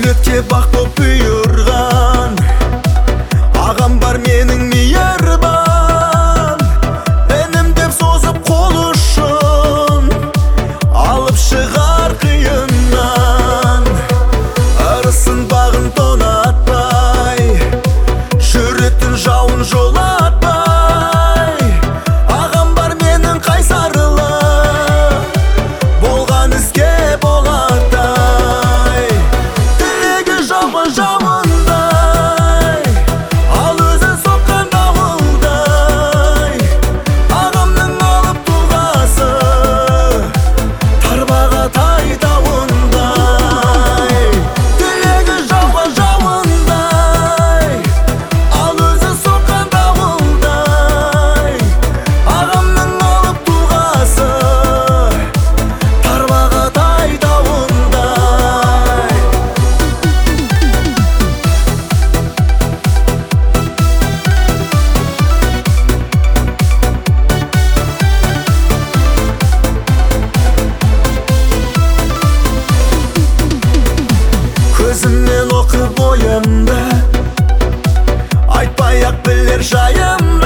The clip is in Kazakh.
Жүретке бақ боп бұйырған ағам бар менің мейірбан, інім деп созып қол ұшын алып шығар қиыннан. Ырысын бағын тонатпай, жүретін жауын жолатпай, ағам бар менің қайсарлы, болған іске болаттай. Тілегі жауған жауындай, ал өзі соққан дауылдай, ағамның алып тұлғасы тарбағатай тауындай. Тілегі жауған жауындай, ал өзі соққан дауылдай, ағамның алып тұлғасы тарбағатай тауындай. Көзімнен оқып ойымды, айтпай-ақ білер жайымды.